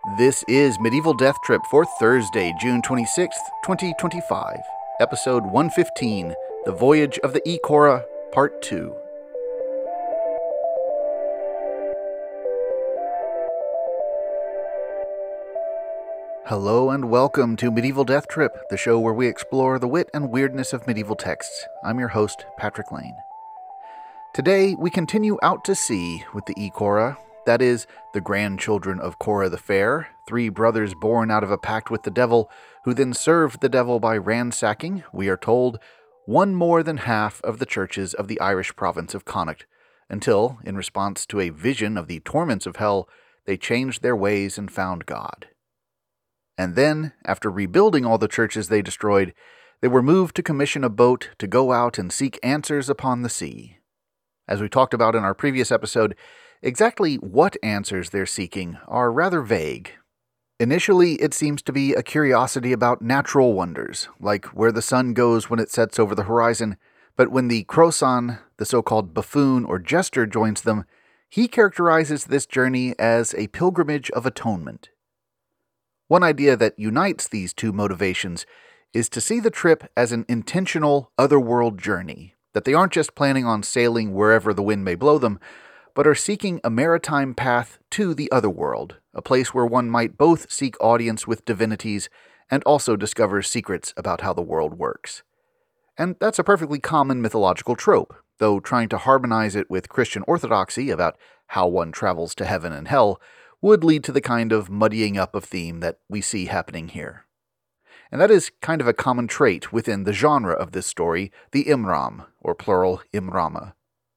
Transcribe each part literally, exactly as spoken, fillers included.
This is Medieval Death Trip for Thursday, June twenty-sixth, twenty twenty-five, Episode one fifteen, The Voyage of the Ikora, Part two. Hello and welcome to Medieval Death Trip, the show where we explore the wit and weirdness of medieval texts. I'm your host, Patrick Lane. Today, we continue out to sea with the Ikora, that is, the grandchildren of Cora the Fair, three brothers born out of a pact with the devil, who then served the devil by ransacking, we are told, one more than half of the churches of the Irish province of Connacht, until, in response to a vision of the torments of hell, they changed their ways and found God. And then, after rebuilding all the churches they destroyed, they were moved to commission a boat to go out and seek answers upon the sea. As we talked about in our previous episode, exactly what answers they're seeking are rather vague. Initially, it seems to be a curiosity about natural wonders, like where the sun goes when it sets over the horizon, but when the Crosan, the so-called buffoon or jester, joins them, he characterizes this journey as a pilgrimage of atonement. One idea that unites these two motivations is to see the trip as an intentional, otherworld journey, that they aren't just planning on sailing wherever the wind may blow them, but are seeking a maritime path to the otherworld, a place where one might both seek audience with divinities and also discover secrets about how the world works. And that's a perfectly common mythological trope, though trying to harmonize it with Christian orthodoxy about how one travels to heaven and hell would lead to the kind of muddying up of theme that we see happening here. And that is kind of a common trait within the genre of this story, the Imram, or plural Imrama.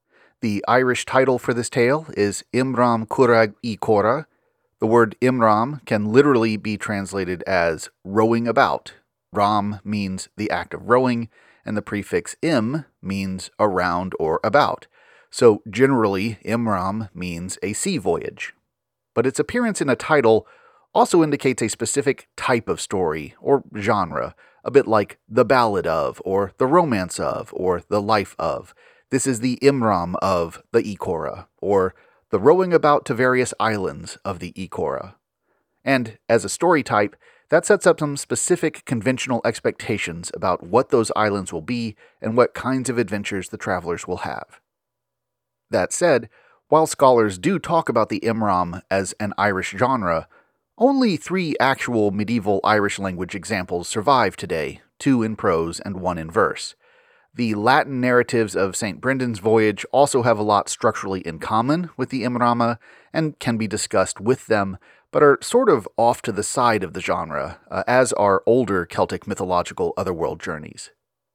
The Irish title for this tale is Imram Curragh Ikora. The word Imram can literally be translated as rowing about. Ram means the act of rowing, and the prefix im means around or about. So generally, Imram means a sea voyage. But its appearance in a title also indicates a specific type of story, or genre, a bit like the ballad of, or the romance of, or the life of. This is the Imram of the Ikora, or the rowing about to various islands of the Ikora. And as a story type, that sets up some specific conventional expectations about what those islands will be and what kinds of adventures the travelers will have. That said, while scholars do talk about the Imram as an Irish genre, only three actual medieval Irish language examples survive today, two in prose and one in verse. The Latin narratives of Saint Brendan's voyage also have a lot structurally in common with the Imrama and can be discussed with them, but are sort of off to the side of the genre, uh, as are older Celtic mythological otherworld journeys.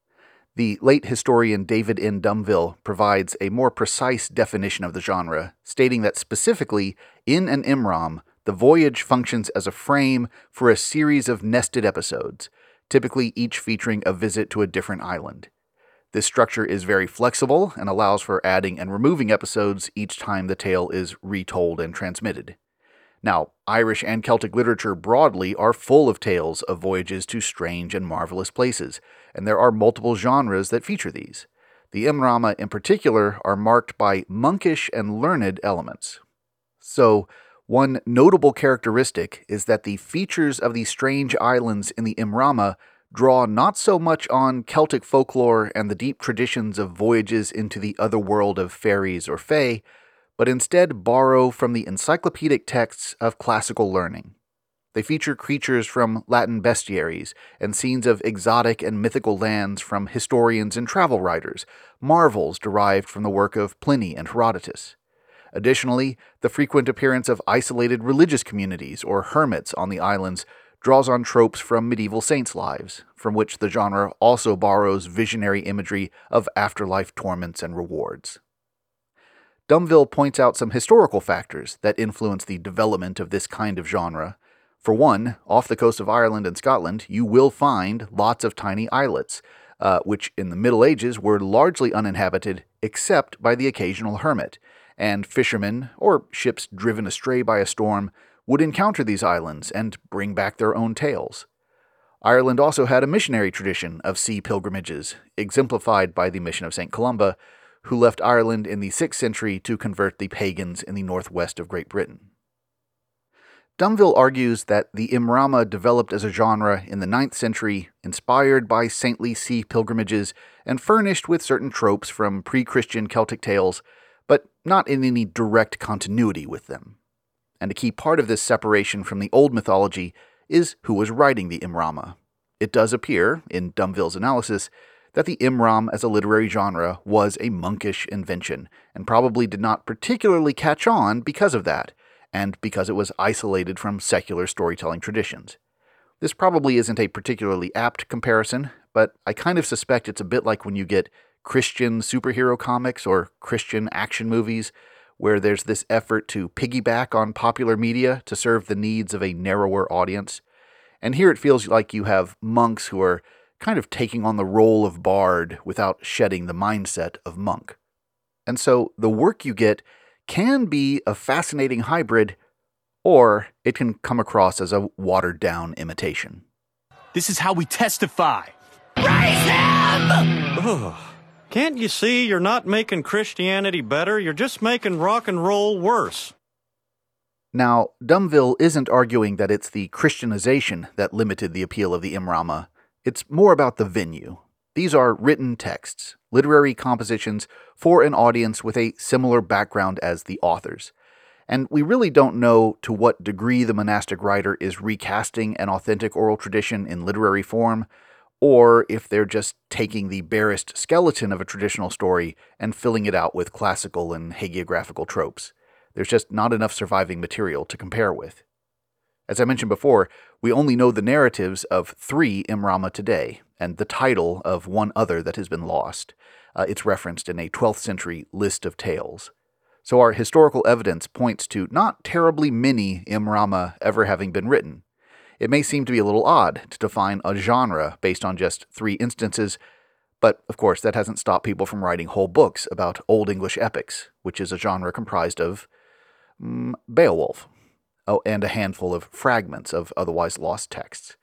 The late historian David N. Dumville provides a more precise definition of the genre, stating that specifically, in an Imram, the voyage functions as a frame for a series of nested episodes, typically each featuring a visit to a different island. This structure is very flexible and allows for adding and removing episodes each time the tale is retold and transmitted. Now, Irish and Celtic literature broadly are full of tales of voyages to strange and marvelous places, and there are multiple genres that feature these. The Imrama in particular are marked by monkish and learned elements. So, one notable characteristic is that the features of the strange islands in the Imrama draw not so much on Celtic folklore and the deep traditions of voyages into the other world of fairies or fae, but instead borrow from the encyclopedic texts of classical learning. They feature creatures from Latin bestiaries and scenes of exotic and mythical lands from historians and travel writers, marvels derived from the work of Pliny and Herodotus. Additionally, the frequent appearance of isolated religious communities or hermits on the islands draws on tropes from medieval saints' lives, from which the genre also borrows visionary imagery of afterlife torments and rewards. Dumville points out some historical factors that influence the development of this kind of genre. For one, off the coast of Ireland and Scotland, you will find lots of tiny islets, uh, which in the Middle Ages were largely uninhabited except by the occasional hermit, and fishermen, or ships driven astray by a storm, would encounter these islands and bring back their own tales. Ireland also had a missionary tradition of sea pilgrimages, exemplified by the mission of Saint Columba, who left Ireland in the sixth century to convert the pagans in the northwest of Great Britain. Dumville argues that the Imrama developed as a genre in the ninth century, inspired by saintly sea pilgrimages and furnished with certain tropes from pre-Christian Celtic tales, but not in any direct continuity with them. And a key part of this separation from the old mythology is who was writing the Imrama. It does appear, in Dumville's analysis, that the Imram as a literary genre was a monkish invention, and probably did not particularly catch on because of that, and because it was isolated from secular storytelling traditions. This probably isn't a particularly apt comparison, but I kind of suspect it's a bit like when you get Christian superhero comics or Christian action movies, where there's this effort to piggyback on popular media to serve the needs of a narrower audience. And here it feels like you have monks who are kind of taking on the role of bard without shedding the mindset of monk. And so the work you get can be a fascinating hybrid, or it can come across as a watered-down imitation. This is how we testify. Raise him! Ugh. Can't you see you're not making Christianity better? You're just making rock and roll worse. Now, Dumville isn't arguing that it's the Christianization that limited the appeal of the Imrama. It's more about the venue. These are written texts, literary compositions for an audience with a similar background as the authors. And we really don't know to what degree the monastic writer is recasting an authentic oral tradition in literary form, or if they're just taking the barest skeleton of a traditional story and filling it out with classical and hagiographical tropes. There's just not enough surviving material to compare with. As I mentioned before, we only know the narratives of three Imrama today, and the title of one other that has been lost. Uh, it's referenced in a twelfth century list of tales. So our historical evidence points to not terribly many Imrama ever having been written. It may seem to be a little odd to define a genre based on just three instances, but of course that hasn't stopped people from writing whole books about Old English epics, which is a genre comprised of mm, Beowulf. Oh, and a handful of fragments of otherwise lost texts.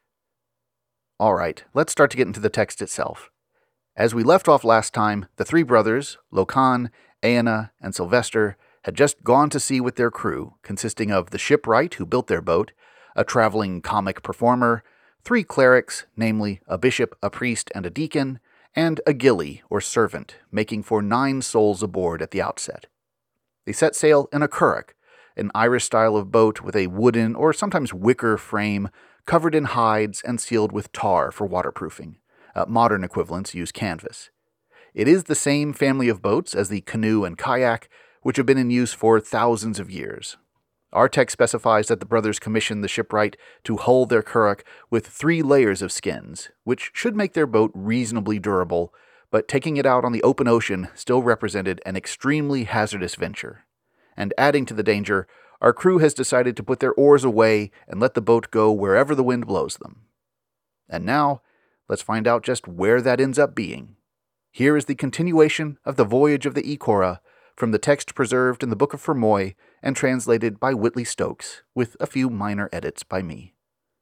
All right, let's start to get into the text itself. As we left off last time, the three brothers, Locan, Aena, and Sylvester, had just gone to sea with their crew, consisting of the shipwright who built their boat, a traveling comic performer, three clerics, namely a bishop, a priest, and a deacon, and a gillie, or servant, making for nine souls aboard at the outset. They set sail in a curragh, an Irish style of boat with a wooden or sometimes wicker frame covered in hides and sealed with tar for waterproofing. Uh, modern equivalents use canvas. It is the same family of boats as the canoe and kayak, which have been in use for thousands of years. Our text specifies that the brothers commissioned the shipwright to hull their curragh with three layers of skins, which should make their boat reasonably durable, but taking it out on the open ocean still represented an extremely hazardous venture. And adding to the danger, our crew has decided to put their oars away and let the boat go wherever the wind blows them. And now, let's find out just where that ends up being. Here is the continuation of the voyage of the Ecora from the text preserved in the Book of Fermoy and translated by Whitley Stokes, with a few minor edits by me.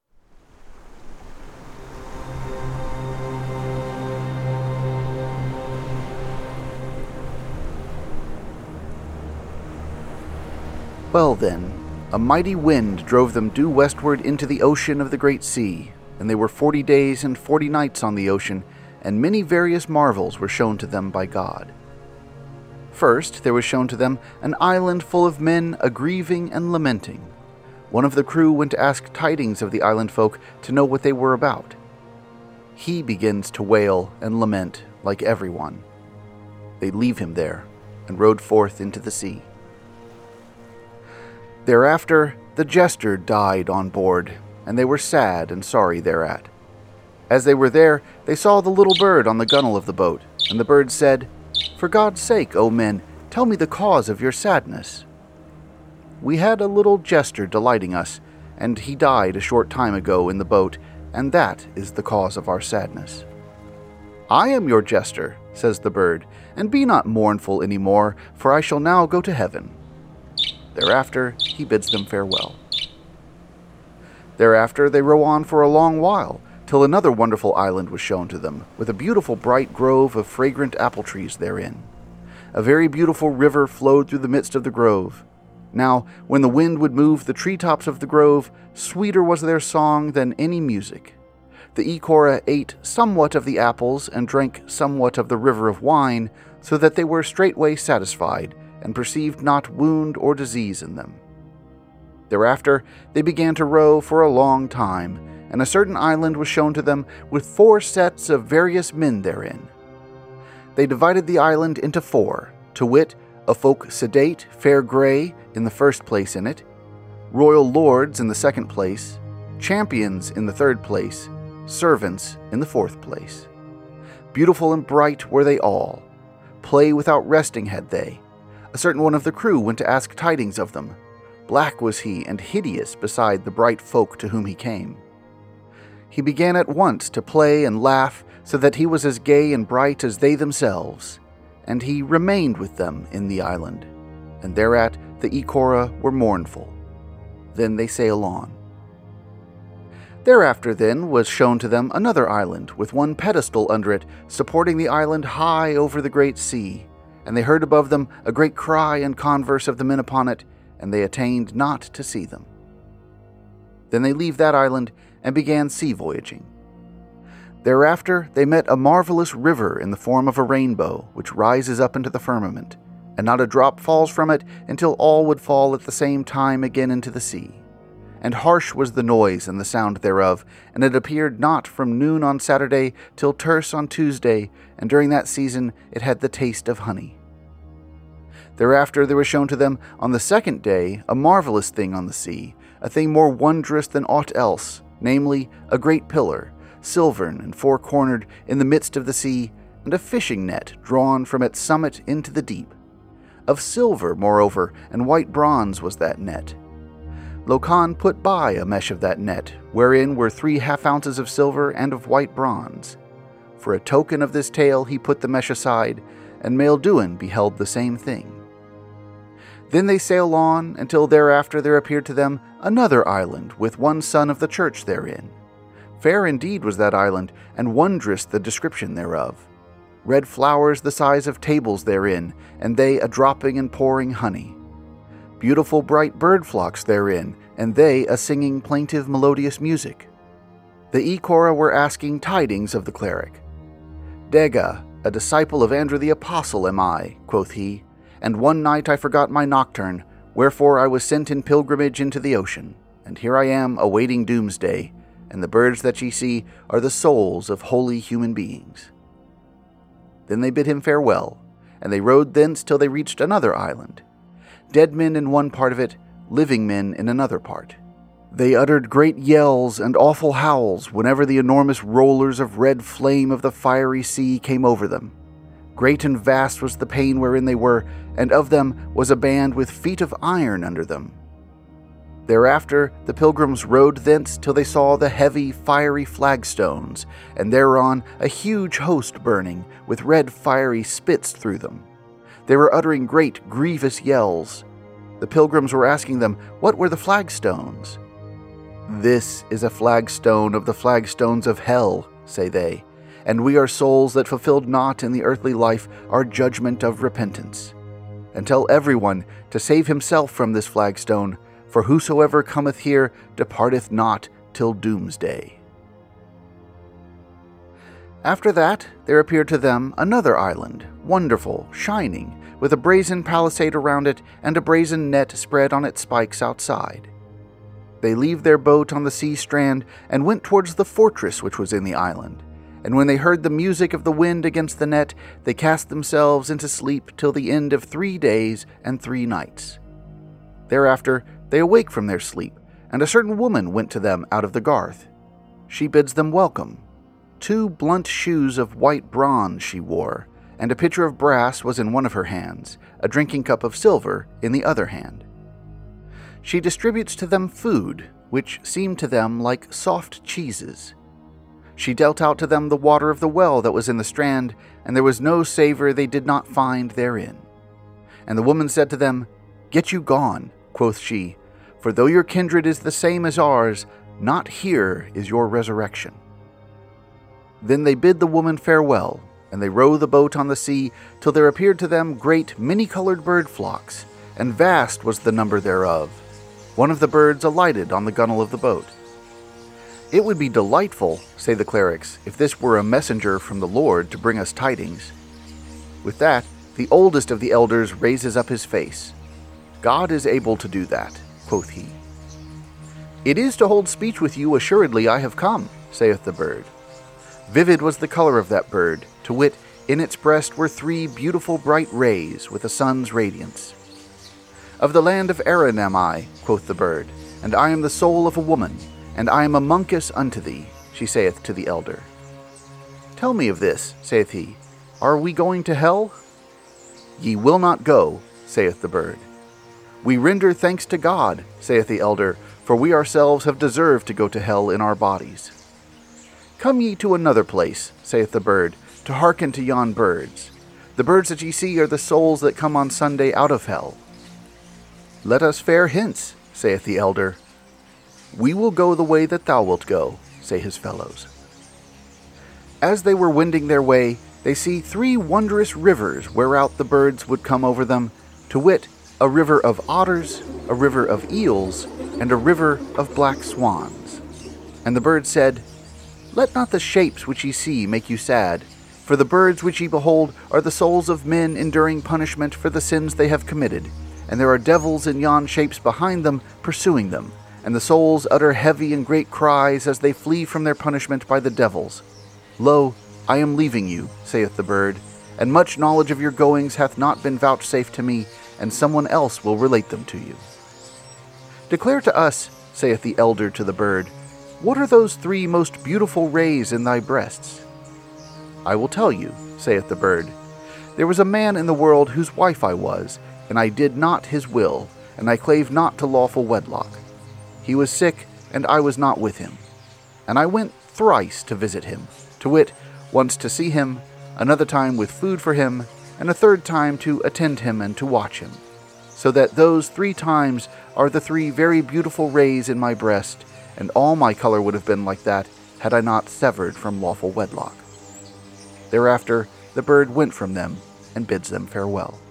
Well then, a mighty wind drove them due westward into the ocean of the great sea, and they were forty days and forty nights on the ocean, and many various marvels were shown to them by God. First there was shown to them an island full of men a-grieving and lamenting. One of the crew went to ask tidings of the island folk to know what they were about. He begins to wail and lament like everyone. They leave him there, and rode forth into the sea. Thereafter, the jester died on board, and they were sad and sorry thereat. As they were there, they saw the little bird on the gunwale of the boat, and the bird said, "For God's sake, O men, tell me the cause of your sadness." "We had a little jester delighting us, and he died a short time ago in the boat, and that is the cause of our sadness." "I am your jester," says the bird, "and be not mournful any more, for I shall now go to heaven." Thereafter he bids them farewell. Thereafter they row on for a long while, till another wonderful island was shown to them, with a beautiful bright grove of fragrant apple trees therein. A very beautiful river flowed through the midst of the grove. Now, when the wind would move the treetops of the grove, sweeter was their song than any music. The Eekora ate somewhat of the apples and drank somewhat of the river of wine, so that they were straightway satisfied, and perceived not wound or disease in them. Thereafter they began to row for a long time, and a certain island was shown to them with four sets of various men therein. They divided the island into four, to wit, a folk sedate, fair grey, in the first place in it, royal lords in the second place, champions in the third place, servants in the fourth place. Beautiful and bright were they all. Play without resting had they. A certain one of the crew went to ask tidings of them. Black was he and hideous beside the bright folk to whom he came. He began at once to play and laugh, so that he was as gay and bright as they themselves, and he remained with them in the island, and thereat the Eekora were mournful. Then they sail on. Thereafter then was shown to them another island, with one pedestal under it, supporting the island high over the great sea, and they heard above them a great cry and converse of the men upon it, and they attained not to see them. Then they leave that island, and began sea voyaging. Thereafter they met a marvelous river in the form of a rainbow, which rises up into the firmament, and not a drop falls from it until all would fall at the same time again into the sea. And harsh was the noise and the sound thereof, and it appeared not from noon on Saturday till terce on Tuesday, and during that season it had the taste of honey. Thereafter there was shown to them on the second day a marvelous thing on the sea, a thing more wondrous than aught else, namely, a great pillar, silvern and four-cornered, in the midst of the sea, and a fishing net drawn from its summit into the deep. Of silver, moreover, and white bronze was that net. Locan put by a mesh of that net, wherein were three half ounces of silver and of white bronze. For a token of this tale he put the mesh aside, and Maelduin beheld the same thing. Then they sail on, until thereafter there appeared to them another island, with one son of the church therein. Fair indeed was that island, and wondrous the description thereof. Red flowers the size of tables therein, and they a dropping and pouring honey. Beautiful bright bird flocks therein, and they a singing plaintive melodious music. The Eekora were asking tidings of the cleric. Dega, a disciple of Andrew the Apostle am I, quoth he, and one night I forgot my nocturne, wherefore I was sent in pilgrimage into the ocean, and here I am awaiting doomsday, and the birds that ye see are the souls of holy human beings. Then they bid him farewell, and they rowed thence till they reached another island. Dead men in one part of it, living men in another part. They uttered great yells and awful howls whenever the enormous rollers of red flame of the fiery sea came over them. Great and vast was the pain wherein they were, and of them was a band with feet of iron under them. Thereafter the pilgrims rode thence till they saw the heavy, fiery flagstones, and thereon a huge host burning, with red fiery spits through them. They were uttering great, grievous yells. The pilgrims were asking them what were the flagstones. "This is a flagstone of the flagstones of hell," say they, "and we are souls that fulfilled not in the earthly life our judgment of repentance. And tell everyone to save himself from this flagstone, for whosoever cometh here departeth not till doomsday." After that there appeared to them another island, wonderful, shining, with a brazen palisade around it and a brazen net spread on its spikes outside. They leave their boat on the sea strand and went towards the fortress which was in the island, and when they heard the music of the wind against the net, they cast themselves into sleep till the end of three days and three nights. Thereafter they awake from their sleep, and a certain woman went to them out of the garth. She bids them welcome. Two blunt shoes of white bronze she wore, and a pitcher of brass was in one of her hands, a drinking cup of silver in the other hand. She distributes to them food, which seemed to them like soft cheeses. She dealt out to them the water of the well that was in the strand, and there was no savour they did not find therein. And the woman said to them, "Get you gone," quoth she, "for though your kindred is the same as ours, not here is your resurrection." Then they bid the woman farewell, and they row the boat on the sea till there appeared to them great many-coloured bird flocks, and vast was the number thereof. One of the birds alighted on the gunwale of the boat. It would be delightful, say the clerics, if this were a messenger from the Lord to bring us tidings. With that, the oldest of the elders raises up his face. God is able to do that, quoth he. It is to hold speech with you, assuredly I have come, saith the bird. Vivid was the color of that bird, to wit, in its breast were three beautiful bright rays with a sun's radiance. Of the land of Erin am I, quoth the bird, and I am the soul of a woman, and I am a monkus unto thee, she saith to the elder. Tell me of this, saith he. Are we going to hell? Ye will not go, saith the bird. We render thanks to God, saith the elder, for we ourselves have deserved to go to hell in our bodies. Come ye to another place, saith the bird, to hearken to yon birds. The birds that ye see are the souls that come on Sunday out of hell. Let us fare hence, saith the elder. We will go the way that thou wilt go, say his fellows. As they were wending their way, they see three wondrous rivers whereout the birds would come over them, to wit, a river of otters, a river of eels, and a river of black swans. And the bird said, Let not the shapes which ye see make you sad, for the birds which ye behold are the souls of men enduring punishment for the sins they have committed, and there are devils in yon shapes behind them pursuing them, and the souls utter heavy and great cries as they flee from their punishment by the devils. Lo, I am leaving you, saith the bird, and much knowledge of your goings hath not been vouchsafed to me, and someone else will relate them to you. Declare to us, saith the elder to the bird, what are those three most beautiful rays in thy breasts? I will tell you, saith the bird. There was a man in the world whose wife I was, and I did not his will, and I clave not to lawful wedlock. He was sick, and I was not with him. And I went thrice to visit him, to wit, once to see him, another time with food for him, and a third time to attend him and to watch him, so that those three times are the three very beautiful rays in my breast, and all my color would have been like that had I not severed from lawful wedlock. Thereafter the bird went from them and bids them farewell.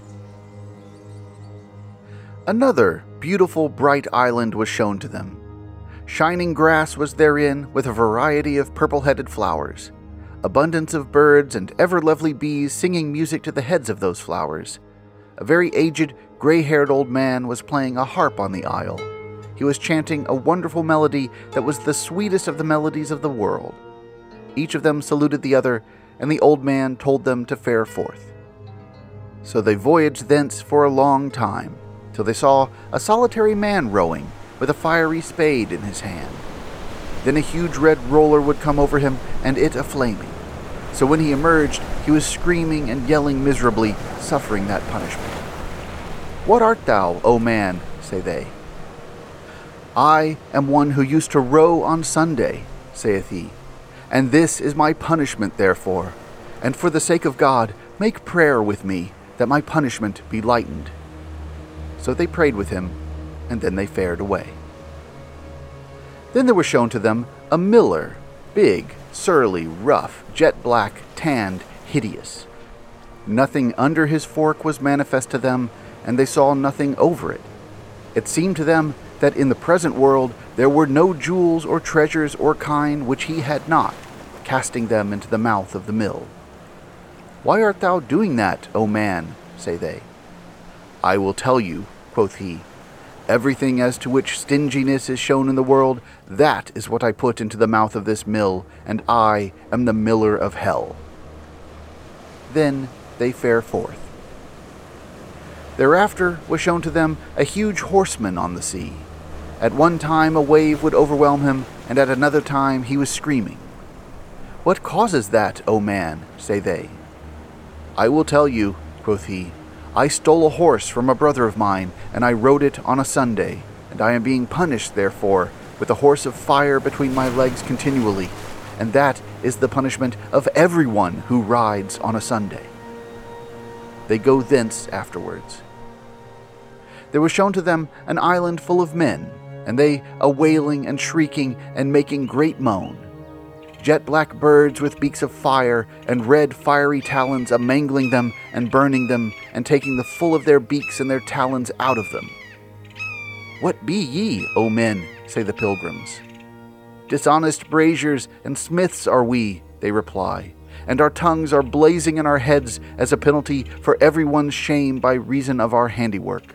Another beautiful bright island was shown to them. Shining grass was therein with a variety of purple-headed flowers, abundance of birds and ever-lovely bees singing music to the heads of those flowers. A very aged, gray-haired old man was playing a harp on the isle. He was chanting a wonderful melody that was the sweetest of the melodies of the world. Each of them saluted the other, and the old man told them to fare forth. So they voyaged thence for a long time, till they saw a solitary man rowing, with a fiery spade in his hand. Then a huge red roller would come over him, and it a-flaming. So when he emerged, he was screaming and yelling miserably, suffering that punishment. What art thou, O man? Say they. I am one who used to row on Sunday, saith he, and this is my punishment therefore, and for the sake of God, make prayer with me, that my punishment be lightened. So they prayed with him, and then they fared away. Then there was shown to them a miller, big, surly, rough, jet-black, tanned, hideous. Nothing under his fork was manifest to them, and they saw nothing over it. It seemed to them that in the present world there were no jewels or treasures or kine which he had not, casting them into the mouth of the mill. Why art thou doing that, O man? Say they. I will tell you, quoth he. Everything as to which stinginess is shown in the world, that is what I put into the mouth of this mill, and I am the miller of hell. Then they fare forth. Thereafter was shown to them a huge horseman on the sea. At one time a wave would overwhelm him, and at another time he was screaming. What causes that, O man? Say they. I will tell you, quoth he. I stole a horse from a brother of mine, and I rode it on a Sunday, and I am being punished, therefore, with a horse of fire between my legs continually, and that is the punishment of everyone who rides on a Sunday. They go thence afterwards. There was shown to them an island full of men, and they a wailing and shrieking and making great moan. Jet-black birds with beaks of fire and red fiery talons a-mangling them and burning them and taking the full of their beaks and their talons out of them. "What be ye, O men?" say the pilgrims. "Dishonest braziers and smiths are we," they reply, "and our tongues are blazing in our heads as a penalty for everyone's shame by reason of our handiwork."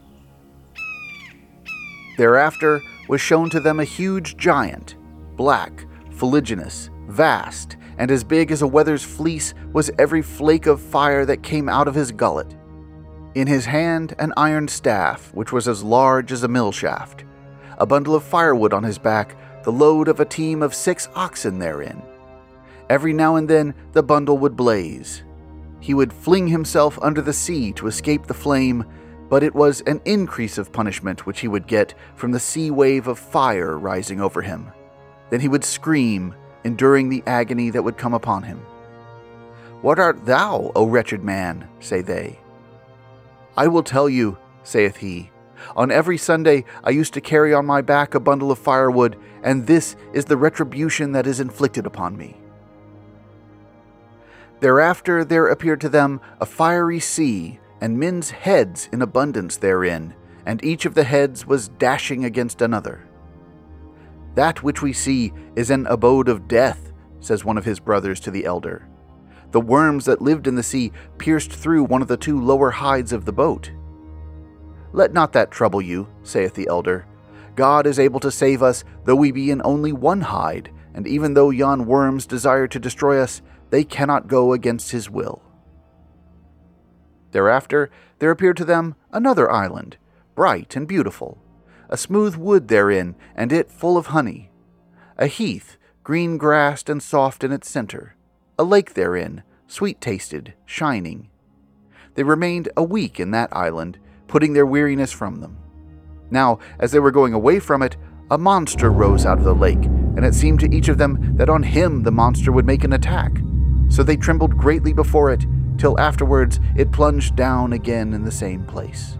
Thereafter was shown to them a huge giant, black, fuliginous, vast, and as big as a wether's fleece was every flake of fire that came out of his gullet. In his hand an iron staff, which was as large as a mill shaft, a bundle of firewood on his back, the load of a team of six oxen therein. Every now and then the bundle would blaze. He would fling himself under the sea to escape the flame, but it was an increase of punishment which he would get from the sea wave of fire rising over him. Then he would scream, enduring the agony that would come upon him. "What art thou, O wretched man?" say they. "I will tell you," saith he. "On every Sunday I used to carry on my back a bundle of firewood, and this is the retribution that is inflicted upon me." Thereafter there appeared to them a fiery sea, and men's heads in abundance therein, and each of the heads was dashing against another. "That which we see is an abode of death," says one of his brothers to the elder. "The worms that lived in the sea pierced through one of the two lower hides of the boat." "Let not that trouble you," saith the elder. "God is able to save us, though we be in only one hide, and even though yon worms desire to destroy us, they cannot go against his will." Thereafter there appeared to them another island, bright and beautiful, a smooth wood therein, and it full of honey, a heath, green-grassed and soft in its center, a lake therein, sweet-tasted, shining. They remained a week in that island, putting their weariness from them. Now, as they were going away from it, a monster rose out of the lake, and it seemed to each of them that on him the monster would make an attack. So they trembled greatly before it, till afterwards it plunged down again in the same place.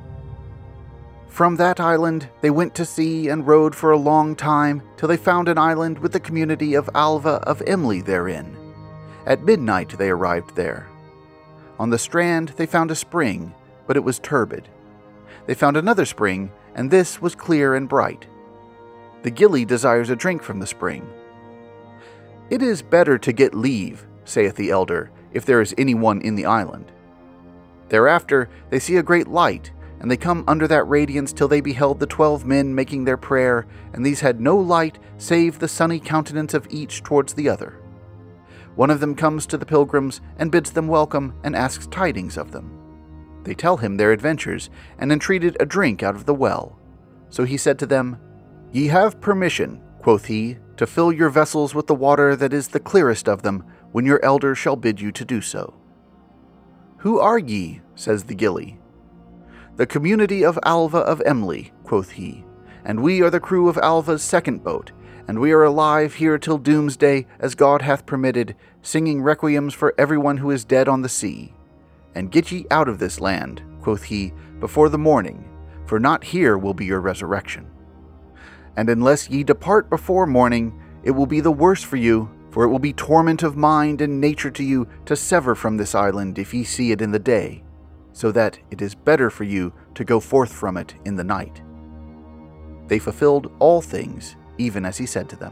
From that island they went to sea and rode for a long time, till they found an island with the community of Alva of Emly therein. At midnight they arrived there. On the strand they found a spring, but it was turbid. They found another spring, and this was clear and bright. The gilly desires a drink from the spring. "It is better to get leave," saith the elder, "if there is any one in the island." Thereafter they see a great light, and they come under that radiance till they beheld the twelve men making their prayer, and these had no light save the sunny countenance of each towards the other. One of them comes to the pilgrims and bids them welcome and asks tidings of them. They tell him their adventures, and entreated a drink out of the well. So he said to them, "Ye have permission," quoth he, "to fill your vessels with the water that is the clearest of them, when your elder shall bid you to do so." "Who are ye?" says the gilly. "The community of Alva of Emly," quoth he, "and we are the crew of Alva's second boat, and we are alive here till doomsday, as God hath permitted, singing requiems for everyone who is dead on the sea. And get ye out of this land," quoth he, "before the morning, for not here will be your resurrection. And unless ye depart before morning, it will be the worse for you, for it will be torment of mind and nature to you to sever from this island if ye see it in the day, so that it is better for you to go forth from it in the night." They fulfilled all things, even as he said to them.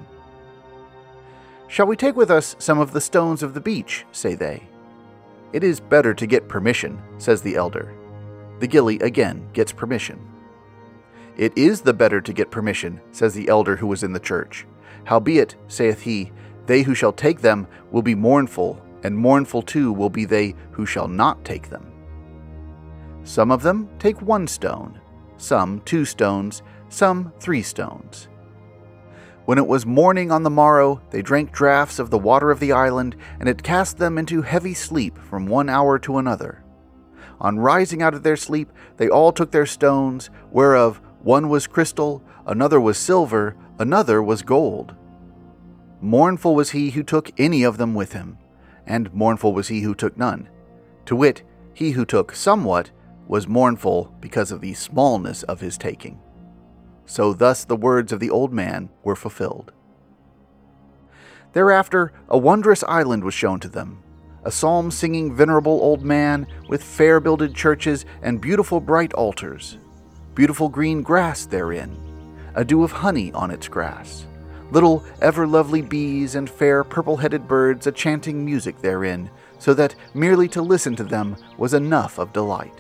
"Shall we take with us some of the stones of the beach?" say they. "It is better to get permission," says the elder. The gilly again gets permission. "It is the better to get permission," says the elder who was in the church. "Howbeit," saith he, "they who shall take them will be mournful, and mournful too will be they who shall not take them. Some of them take one stone, some two stones, some three stones. When it was morning on the morrow, they drank draughts of the water of the island, and it cast them into heavy sleep from one hour to another. On rising out of their sleep, they all took their stones, whereof one was crystal, another was silver, another was gold. Mournful was he who took any of them with him, and mournful was he who took none. To wit, he who took somewhat was mournful because of the smallness of his taking. So thus the words of the old man were fulfilled. Thereafter a wondrous island was shown to them, a psalm-singing venerable old man with fair-builded churches and beautiful bright altars, beautiful green grass therein, a dew of honey on its grass, little ever-lovely bees and fair purple-headed birds a-chanting music therein, so that merely to listen to them was enough of delight.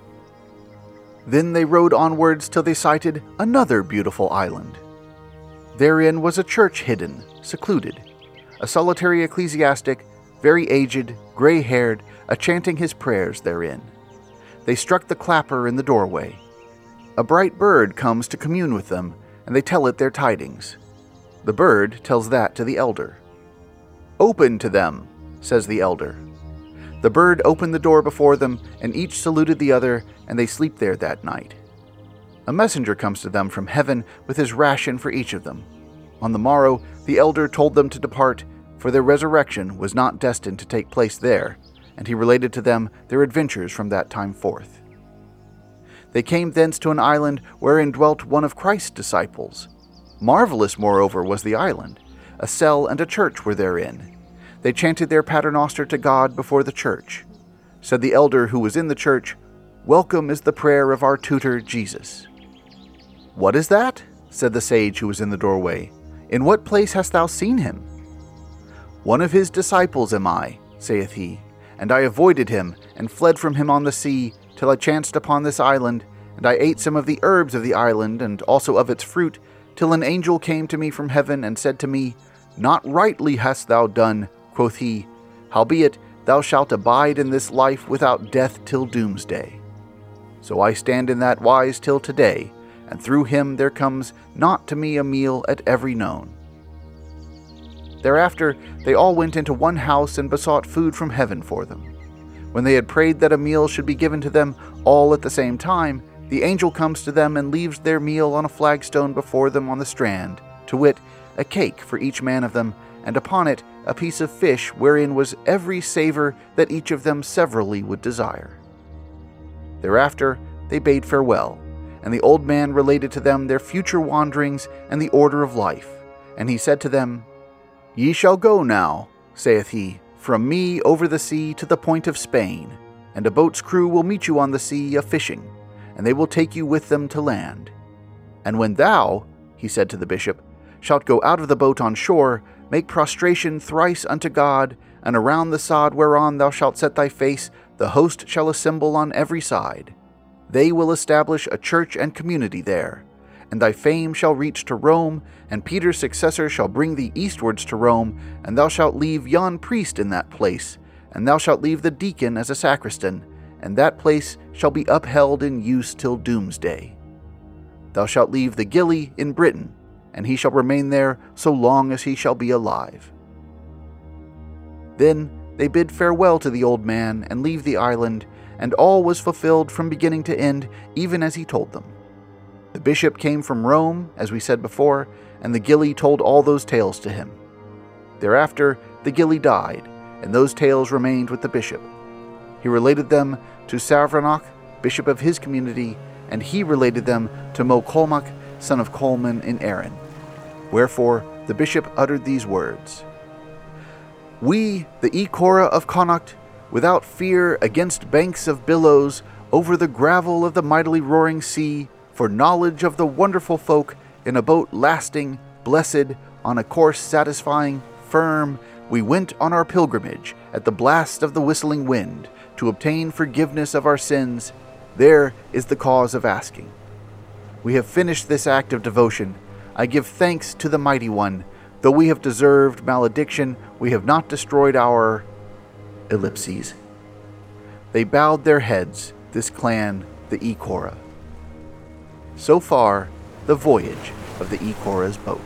Then they rode onwards till they sighted another beautiful island. Therein was a church hidden, secluded, a solitary ecclesiastic, very aged, gray-haired, a-chanting his prayers therein. They struck the clapper in the doorway. A bright bird comes to commune with them, and they tell it their tidings. The bird tells that to the elder. "Open to them," says the elder. The bird opened the door before them, and each saluted the other, and they sleep there that night. A messenger comes to them from heaven with his ration for each of them. On the morrow, the elder told them to depart, for their resurrection was not destined to take place there, and he related to them their adventures from that time forth. They came thence to an island wherein dwelt one of Christ's disciples. Marvelous, moreover, was the island. A cell and a church were therein. They chanted their paternoster to God before the church. Said the elder who was in the church, "Welcome is the prayer of our tutor, Jesus." "What is that?" said the sage who was in the doorway. "In what place hast thou seen him?" "One of his disciples am I," saith he, "and I avoided him, and fled from him on the sea, till I chanced upon this island, and I ate some of the herbs of the island, and also of its fruit, till an angel came to me from heaven, and said to me, Not rightly hast thou done, quoth he, howbeit thou shalt abide in this life without death till doomsday. So I stand in that wise till today, and through him there comes not to me a meal at every noon." Thereafter they all went into one house and besought food from heaven for them. When they had prayed that a meal should be given to them all at the same time, the angel comes to them and leaves their meal on a flagstone before them on the strand, to wit, a cake for each man of them, and upon it a piece of fish wherein was every savour that each of them severally would desire. Thereafter they bade farewell, and the old man related to them their future wanderings and the order of life. And he said to them, "Ye shall go now, saith he, from me over the sea to the point of Spain, and a boat's crew will meet you on the sea a-fishing, and they will take you with them to land. And when thou," he said to the bishop, "shalt go out of the boat on shore, make prostration thrice unto God, and around the sod whereon thou shalt set thy face, the host shall assemble on every side. They will establish a church and community there, and thy fame shall reach to Rome, and Peter's successor shall bring thee eastwards to Rome, and thou shalt leave yon priest in that place, and thou shalt leave the deacon as a sacristan, and that place shall be upheld in use till doomsday. Thou shalt leave the gilly in Britain, and he shall remain there so long as he shall be alive." Then they bid farewell to the old man and leave the island, and all was fulfilled from beginning to end, even as he told them. The bishop came from Rome, as we said before, and the gilly told all those tales to him. Thereafter the gilly died, and those tales remained with the bishop. He related them to Savronach, bishop of his community, and he related them to Mocolmac, son of Colman in Erin. Wherefore the bishop uttered these words: "We, the Ecora of Connacht, without fear against banks of billows, over the gravel of the mightily roaring sea, for knowledge of the wonderful folk, in a boat lasting, blessed, on a course satisfying, firm, we went on our pilgrimage at the blast of the whistling wind, to obtain forgiveness of our sins. There is the cause of asking. We have finished this act of devotion. I give thanks to the Mighty One. Though we have deserved malediction, we have not destroyed our..." Ellipses. They bowed their heads, this clan, the Ecora. So far, the voyage of the Ecora's boat.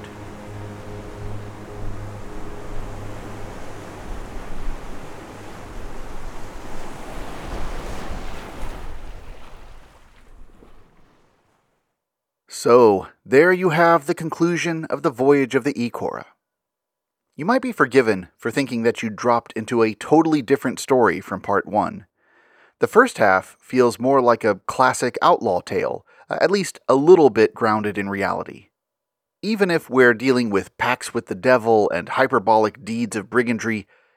So, there you have the conclusion of the voyage of the Ecora. You might be forgiven for thinking that you dropped into a totally different story from part one. The first half feels more like a classic outlaw tale, at least a little bit grounded in reality. Even if we're dealing with pacts with the devil and hyperbolic deeds of brigandry,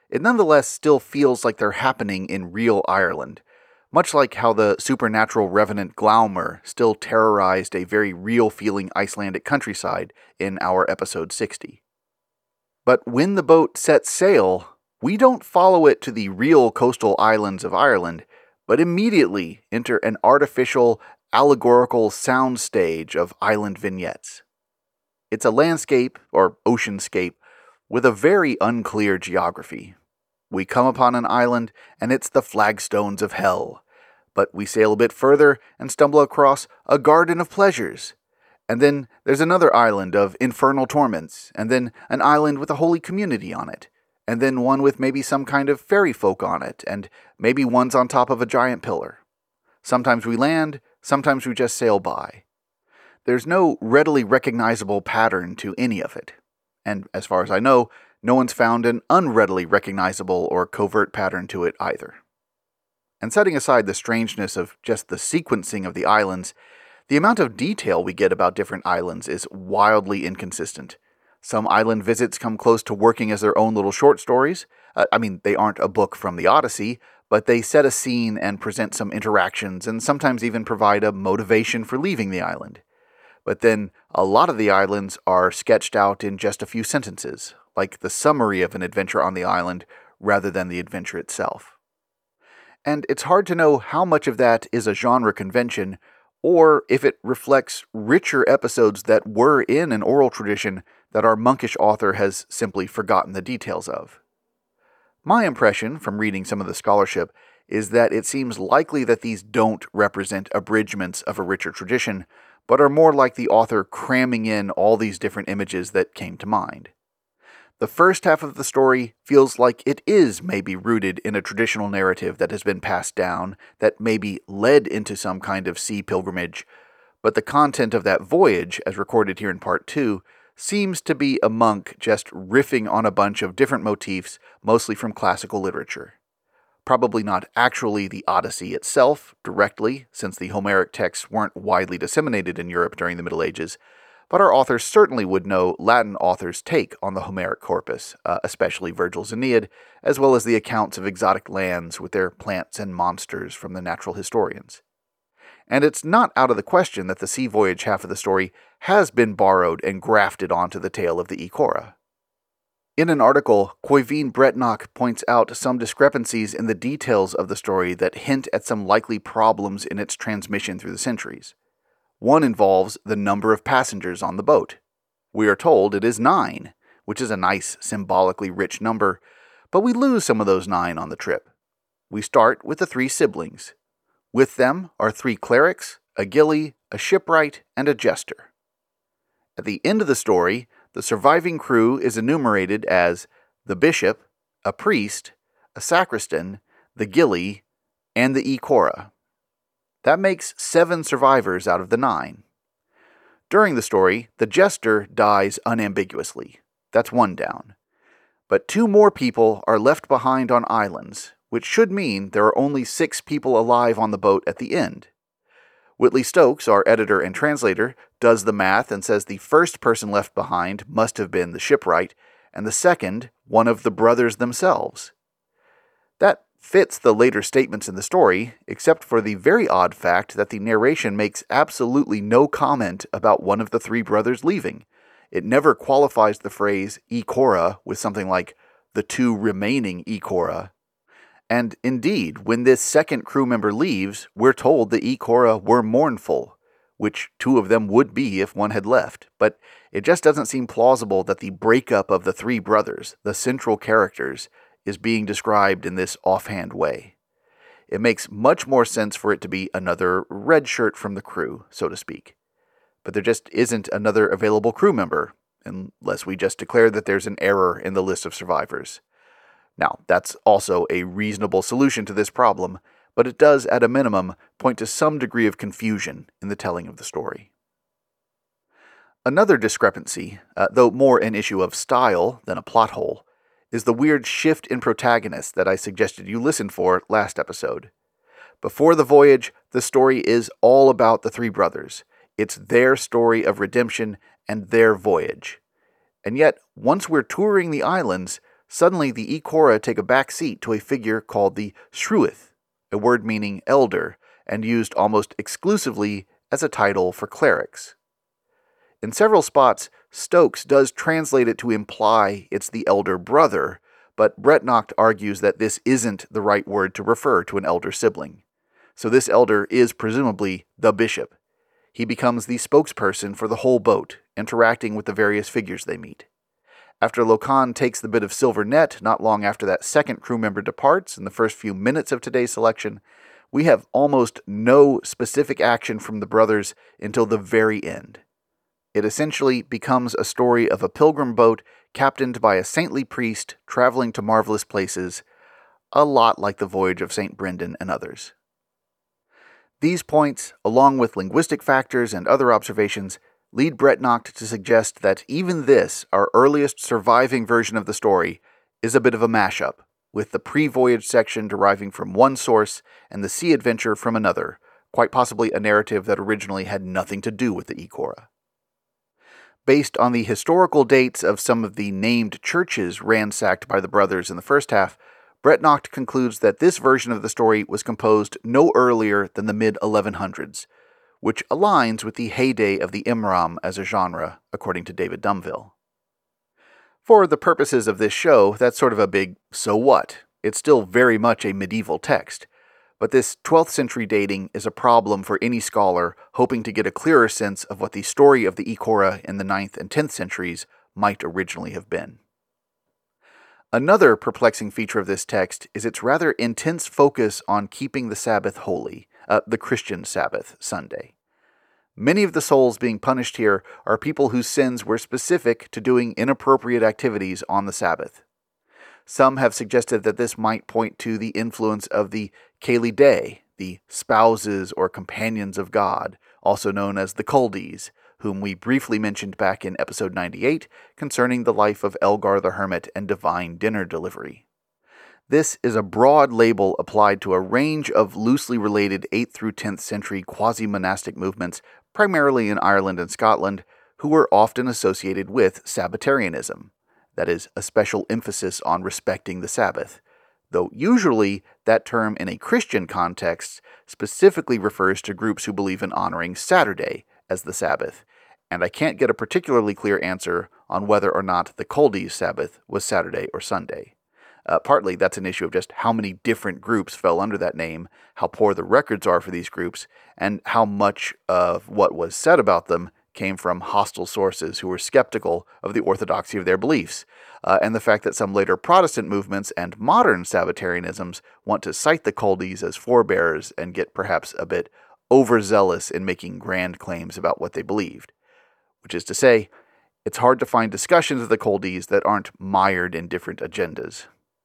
it nonetheless still feels like they're happening in real Ireland, much like how the supernatural revenant Glaumer still terrorized a very real-feeling Icelandic countryside in our episode sixty. But when the boat sets sail, we don't follow it to the real coastal islands of Ireland, but immediately enter an artificial, allegorical soundstage of island vignettes. It's a landscape, or oceanscape, with a very unclear geography. We come upon an island, and it's the flagstones of hell. But we sail a bit further and stumble across a garden of pleasures. And then there's another island of infernal torments, and then an island with a holy community on it, and then one with maybe some kind of fairy folk on it, and maybe one's on top of a giant pillar. Sometimes we land, sometimes we just sail by. There's no readily recognizable pattern to any of it. And as far as I know, no one's found an unreadily recognizable or covert pattern to it either. And setting aside the strangeness of just the sequencing of the islands, the amount of detail we get about different islands is wildly inconsistent. Some island visits come close to working as their own little short stories. Uh, I mean, they aren't a book from the Odyssey, but they set a scene and present some interactions and sometimes even provide a motivation for leaving the island. But then a lot of the islands are sketched out in just a few sentences, like the summary of an adventure on the island rather than the adventure itself. And it's hard to know how much of that is a genre convention, or if it reflects richer episodes that were in an oral tradition that our monkish author has simply forgotten the details of. My impression from reading some of the scholarship is that it seems likely that these don't represent abridgments of a richer tradition, but are more like the author cramming in all these different images that came to mind. The first half of the story feels like it is maybe rooted in a traditional narrative that has been passed down, that maybe led into some kind of sea pilgrimage, but the content of that voyage, as recorded here in part two, seems to be a monk just riffing on a bunch of different motifs, mostly from classical literature. Probably not actually the Odyssey itself, directly, since the Homeric texts weren't widely disseminated in Europe during the Middle Ages, but our authors certainly would know Latin authors' take on the Homeric corpus, uh, especially Virgil's Aeneid, as well as the accounts of exotic lands with their plants and monsters from the natural historians. And it's not out of the question that the sea voyage half of the story has been borrowed and grafted onto the tale of the Icora. In an article, Koiveen Bretnock points out some discrepancies in the details of the story that hint at some likely problems in its transmission through the centuries. One involves the number of passengers on the boat. We are told it is nine, which is a nice, symbolically rich number, but we lose some of those nine on the trip. We start with the three siblings. With them are three clerics, a gillie, a shipwright, and a jester. At the end of the story, the surviving crew is enumerated as the bishop, a priest, a sacristan, the gillie, and the Icora. That makes seven survivors out of the nine. During the story, the jester dies unambiguously. That's one down. But two more people are left behind on islands, which should mean there are only six people alive on the boat at the end. Whitley Stokes, our editor and translator, does the math and says the first person left behind must have been the shipwright, and the second, one of the brothers themselves. That fits the later statements in the story, except for the very odd fact that the narration makes absolutely no comment about one of the three brothers leaving. It never qualifies the phrase Icora with something like the two remaining Icora. And indeed, when this second crew member leaves, we're told the Icora were mournful, which two of them would be if one had left, but it just doesn't seem plausible that the breakup of the three brothers, the central characters, is being described in this offhand way. It makes much more sense for it to be another red shirt from the crew, so to speak. But there just isn't another available crew member, unless we just declare that there's an error in the list of survivors. Now, that's also a reasonable solution to this problem, but it does, at a minimum, point to some degree of confusion in the telling of the story. Another discrepancy, uh, though more an issue of style than a plot hole, is the weird shift in protagonist that I suggested you listen for last episode. Before the voyage, the story is all about the three brothers. It's their story of redemption and their voyage. And yet, once we're touring the islands, suddenly the Ikora take a back seat to a figure called the Shruith, a word meaning elder, and used almost exclusively as a title for clerics. In several spots, Stokes does translate it to imply it's the elder brother, but Bretnocht argues that this isn't the right word to refer to an elder sibling. So this elder is presumably the bishop. He becomes the spokesperson for the whole boat, interacting with the various figures they meet. After Lokan takes the bit of silver net not long after that second crew member departs in the first few minutes of today's selection, we have almost no specific action from the brothers until the very end. It essentially becomes a story of a pilgrim boat captained by a saintly priest traveling to marvelous places, a lot like the voyage of Saint Brendan and others. These points, along with linguistic factors and other observations, lead Bretnocht to suggest that even this, our earliest surviving version of the story, is a bit of a mashup, with the pre-voyage section deriving from one source and the sea adventure from another, quite possibly a narrative that originally had nothing to do with the Ikora. Based on the historical dates of some of the named churches ransacked by the brothers in the first half, Bretnocht concludes that this version of the story was composed no earlier than the mid eleven hundreds, which aligns with the heyday of the Imram as a genre, according to David Dumville. For the purposes of this show, that's sort of a big so what. It's still very much a medieval text, but this twelfth century dating is a problem for any scholar hoping to get a clearer sense of what the story of the Ikora in the ninth and tenth centuries might originally have been. Another perplexing feature of this text is its rather intense focus on keeping the Sabbath holy, uh, the Christian Sabbath, Sunday. Many of the souls being punished here are people whose sins were specific to doing inappropriate activities on the Sabbath. Some have suggested that this might point to the influence of the Kali Dei, the spouses or companions of God, also known as the Kuldees, whom we briefly mentioned back in episode ninety-eight concerning the life of Elgar the Hermit and divine dinner delivery. This is a broad label applied to a range of loosely related eighth through tenth century quasi-monastic movements, primarily in Ireland and Scotland, who were often associated with Sabbatarianism, that is, a special emphasis on respecting the Sabbath, though usually that term in a Christian context specifically refers to groups who believe in honoring Saturday as the Sabbath, and I can't get a particularly clear answer on whether or not the Kuldees' Sabbath was Saturday or Sunday. Uh, partly that's an issue of just how many different groups fell under that name, how poor the records are for these groups, and how much of what was said about them came from hostile sources who were skeptical of the orthodoxy of their beliefs, uh, and the fact that some later Protestant movements and modern Sabbatarianisms want to cite the Kuldees as forebears and get perhaps a bit overzealous in making grand claims about what they believed. Which is to say, it's hard to find discussions of the Kuldees that aren't mired in different agendas.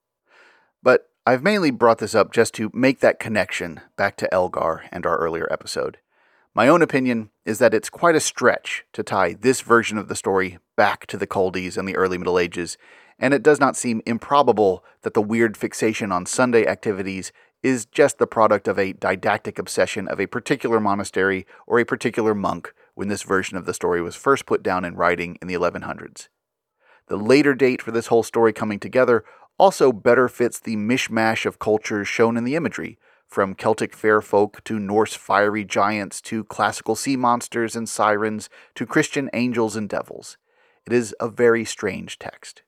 But I've mainly brought this up just to make that connection back to Elgar and our earlier episode. My own opinion is that it's quite a stretch to tie this version of the story back to the Kuldees in the early Middle Ages, and it does not seem improbable that the weird fixation on Sunday activities is just the product of a didactic obsession of a particular monastery or a particular monk when this version of the story was first put down in writing in the eleven hundreds. The later date for this whole story coming together also better fits the mishmash of cultures shown in the imagery, from Celtic fair folk to Norse fiery giants to classical sea monsters and sirens to Christian angels and devils. It is a very strange text.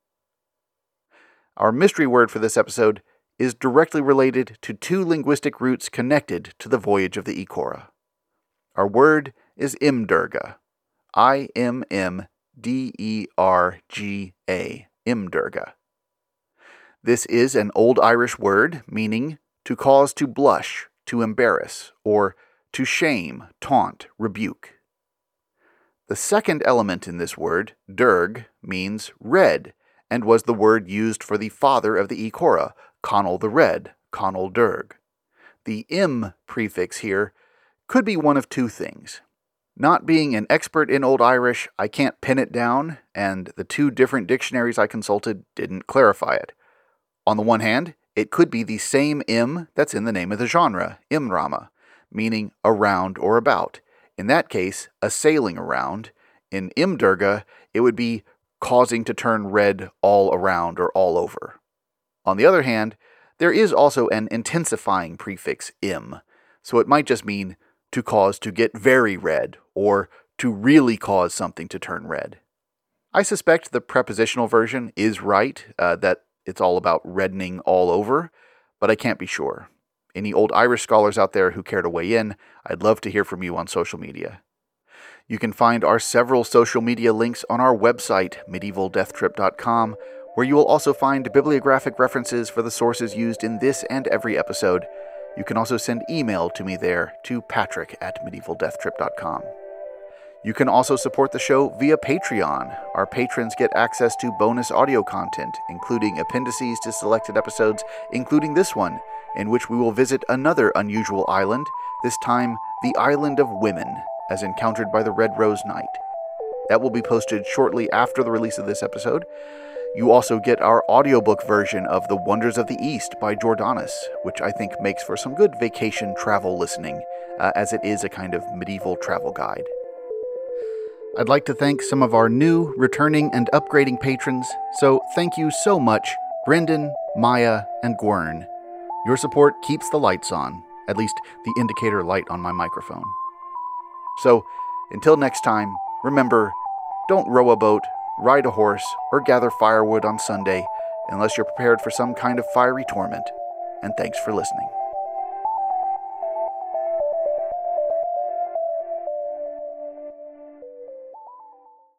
Our mystery word for this episode is directly related to two linguistic roots connected to the voyage of the Ikora. Our word is Imderga. I M M D E R G A. Imderga. This is an Old Irish word meaning to cause to blush, to embarrass, or to shame, taunt, rebuke. The second element in this word, derg, means red, and was the word used for the father of the Ikora, Conall the Red, Conall Derg. The im prefix here could be one of two things. Not being an expert in Old Irish, I can't pin it down, and the two different dictionaries I consulted didn't clarify it. On the one hand, it could be the same im that's in the name of the genre, imrama, meaning around or about. In that case, a sailing around. In Imderga, it would be causing to turn red all around or all over. On the other hand, there is also an intensifying prefix im, so it might just mean to cause to get very red, or to really cause something to turn red. I suspect the prepositional version is right, uh, that it's all about reddening all over, but I can't be sure. Any old Irish scholars out there who care to weigh in, I'd love to hear from you on social media. You can find our several social media links on our website, medieval death trip dot com, where you will also find bibliographic references for the sources used in this and every episode. You can also send email to me there to patrick at medieval death trip dot com. You can also support the show via Patreon. Our patrons get access to bonus audio content, including appendices to selected episodes, including this one, in which we will visit another unusual island, this time the Island of Women, as encountered by the Red Rose Knight. That will be posted shortly after the release of this episode. You also get our audiobook version of The Wonders of the East by Jordanus, which I think makes for some good vacation travel listening, uh, as it is a kind of medieval travel guide. I'd like to thank some of our new, returning, and upgrading patrons, so thank you so much, Brendan, Maya, and Gwern. Your support keeps the lights on, at least the indicator light on my microphone. So, until next time, remember, don't row a boat, ride a horse, or gather firewood on Sunday unless you're prepared for some kind of fiery torment. And thanks for listening.